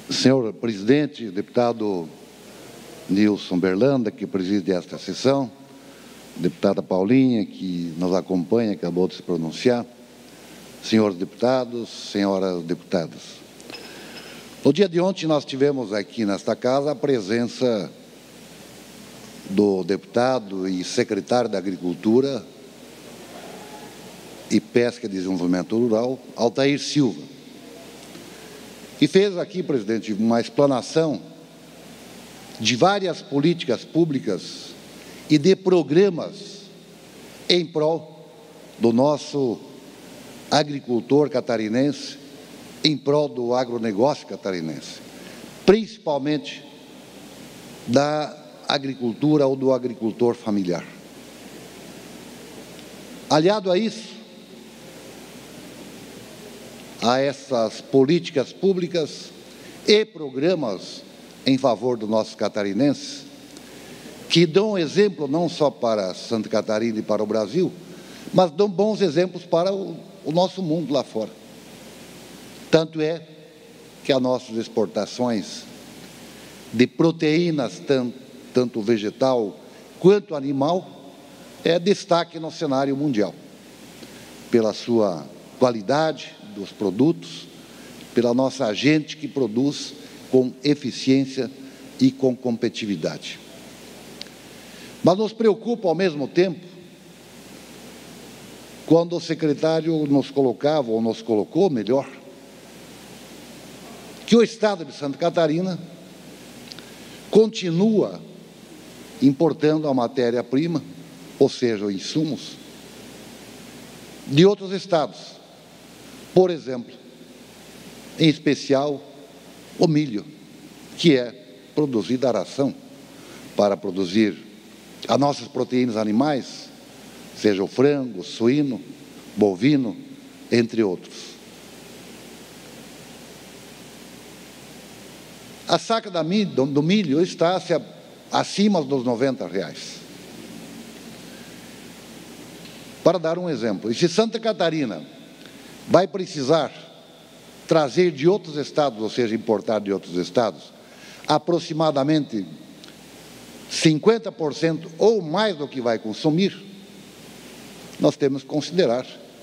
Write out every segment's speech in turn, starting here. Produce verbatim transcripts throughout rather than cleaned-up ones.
Senhor presidente, deputado Nilson Berlanda, que preside esta sessão, deputada Paulinha, que nos acompanha, acabou de se pronunciar, senhores deputados, senhoras deputadas. No dia de ontem, nós tivemos aqui nesta casa a presença do deputado e secretário da Agricultura e Pesca e Desenvolvimento Rural, Altair Silva, que fez aqui, presidente, uma explanação de várias políticas públicas e de programas em prol do nosso agricultor catarinense, em prol do agronegócio catarinense, principalmente da agricultura ou do agricultor familiar. Aliado a isso, a essas políticas públicas e programas em favor do nosso catarinense, que dão exemplo não só para Santa Catarina e para o Brasil, mas dão bons exemplos para o, o nosso mundo lá fora. Tanto é que as nossas exportações de proteínas, tanto, tanto vegetal quanto animal, é destaque no cenário mundial, pela sua qualidade dos produtos, pela nossa gente que produz com eficiência e com competitividade. Mas nos preocupa, ao mesmo tempo, quando o secretário nos colocava, ou nos colocou, melhor, que o Estado de Santa Catarina continua importando a matéria-prima, ou seja, insumos, de outros estados. Por exemplo, em especial, o milho, que é produzido a ração para produzir as nossas proteínas animais, seja o frango, o suíno, bovino, entre outros. A saca da milho, do milho está acima dos noventa reais. Para dar um exemplo, e se Santa Catarina vai precisar trazer de outros estados, ou seja, importar de outros estados, aproximadamente cinquenta por cento ou mais do que vai consumir, nós temos que considerar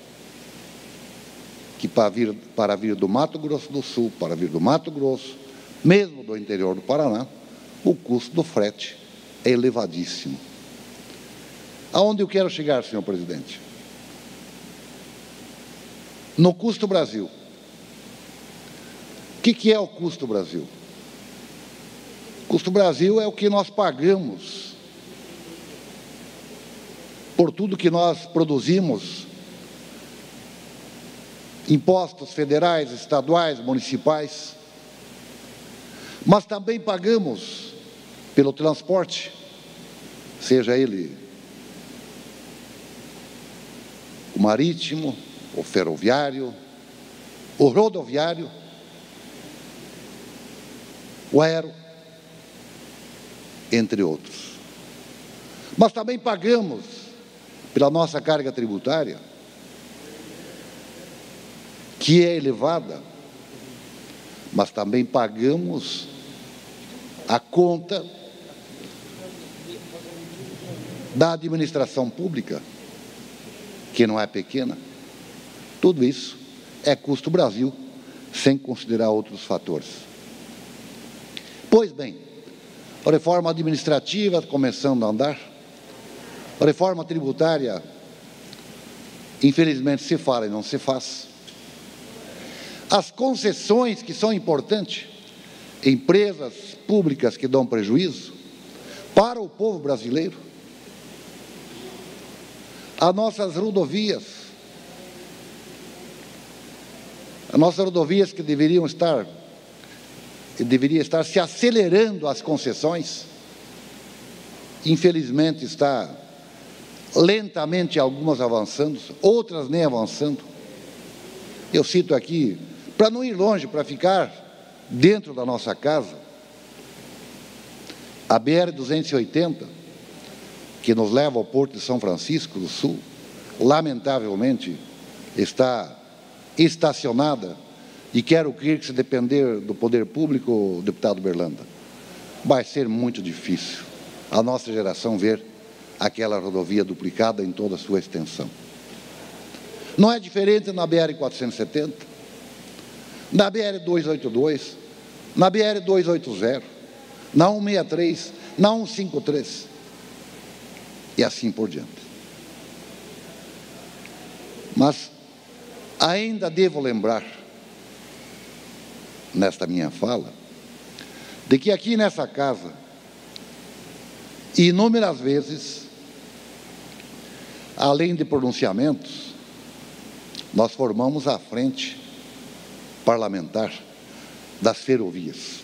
que para vir, para vir do Mato Grosso do Sul, para vir do Mato Grosso, mesmo do interior do Paraná, o custo do frete é elevadíssimo. Aonde eu quero chegar, senhor presidente? No custo Brasil. O que, que é o custo Brasil? O custo Brasil é o que nós pagamos por tudo que nós produzimos, impostos federais, estaduais, municipais, mas também pagamos pelo transporte, seja ele o marítimo, o ferroviário, o rodoviário, o aero, entre outros. Mas também pagamos pela nossa carga tributária, que é elevada, mas também pagamos a conta da administração pública, que não é pequena. Tudo isso é custo Brasil, sem considerar outros fatores. Pois bem, a reforma administrativa começando a andar, a reforma tributária, infelizmente, se fala e não se faz. As concessões que são importantes, empresas públicas que dão prejuízo para o povo brasileiro, as nossas rodovias, as nossas rodovias que deveriam estar, que deveria estar se acelerando as concessões, infelizmente está lentamente algumas avançando, outras nem avançando. Eu cito aqui, para não ir longe, para ficar dentro da nossa casa, a B R duzentos e oitenta, que nos leva ao Porto de São Francisco do Sul, lamentavelmente está estacionada E quero crer que, se depender do poder público, deputado Berlanda, vai ser muito difícil a nossa geração ver aquela rodovia duplicada em toda a sua extensão. Não é diferente na B R quatrocentos e setenta, na B R duzentos e oitenta e dois, na B R duzentos e oitenta, na cento e sessenta e três, na cento e cinquenta e três, e assim por diante. Mas ainda devo lembrar, nesta minha fala, de que aqui nessa casa, inúmeras vezes, além de pronunciamentos, nós formamos a frente parlamentar das ferrovias.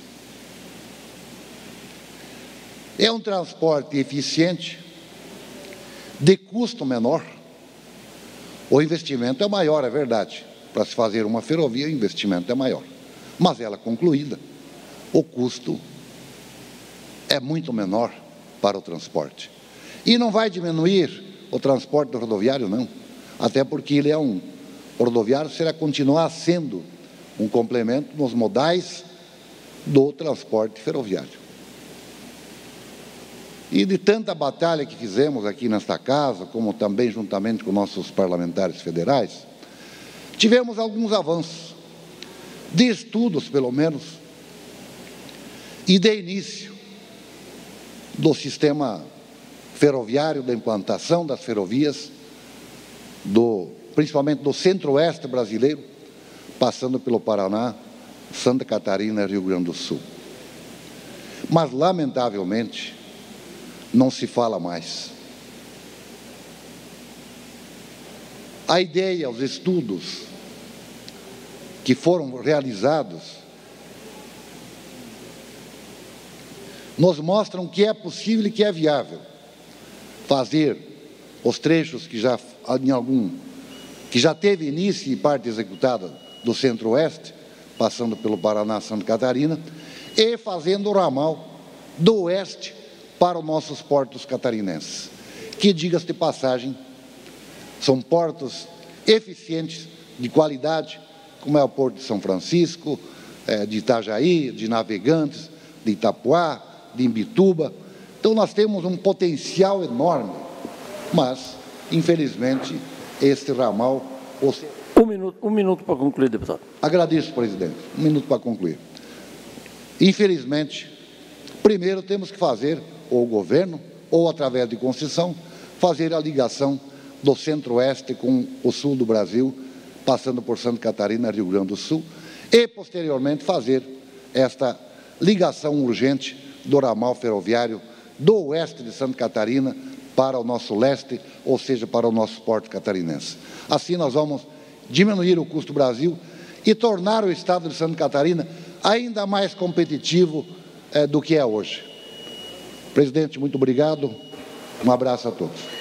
É um transporte eficiente, de custo menor. O investimento é maior, é verdade. Para se fazer uma ferrovia, o investimento é maior. Mas ela concluída, o custo é muito menor para o transporte. E não vai diminuir o transporte rodoviário, não. Até porque ele é um o rodoviário, será continuar sendo um complemento nos modais do transporte ferroviário. E de tanta batalha que fizemos aqui nesta casa, como também juntamente com nossos parlamentares federais, tivemos alguns avanços, de estudos pelo menos, e de início do sistema ferroviário, da implantação das ferrovias, do, principalmente do centro-oeste brasileiro, passando pelo Paraná, Santa Catarina e Rio Grande do Sul. Mas, lamentavelmente, não se fala mais. A ideia, os estudos que foram realizados nos mostram que é possível e que é viável fazer os trechos que já, em algum, que já teve início e parte executada do centro-oeste, passando pelo Paraná, Santa Catarina, e fazendo o ramal do oeste para os nossos portos catarinenses, que, diga-se de passagem, são portos eficientes, de qualidade, como é o Porto de São Francisco, de Itajaí, de Navegantes, de Itapuá, de Imbituba. Então, nós temos um potencial enorme, mas, infelizmente, este ramal... Um minuto, um minuto para concluir, deputado. Agradeço, presidente. Um minuto para concluir. Infelizmente, primeiro temos que fazer, ou o governo, ou através de concessão, fazer a ligação do centro-oeste com o sul do Brasil, passando por Santa Catarina, Rio Grande do Sul, e, posteriormente, fazer esta ligação urgente do ramal ferroviário do oeste de Santa Catarina para o nosso leste, ou seja, para o nosso porto catarinense. Assim, nós vamos diminuir o custo do Brasil e tornar o estado de Santa Catarina ainda mais competitivo eh, do que é hoje. Presidente, muito obrigado. Um abraço a todos.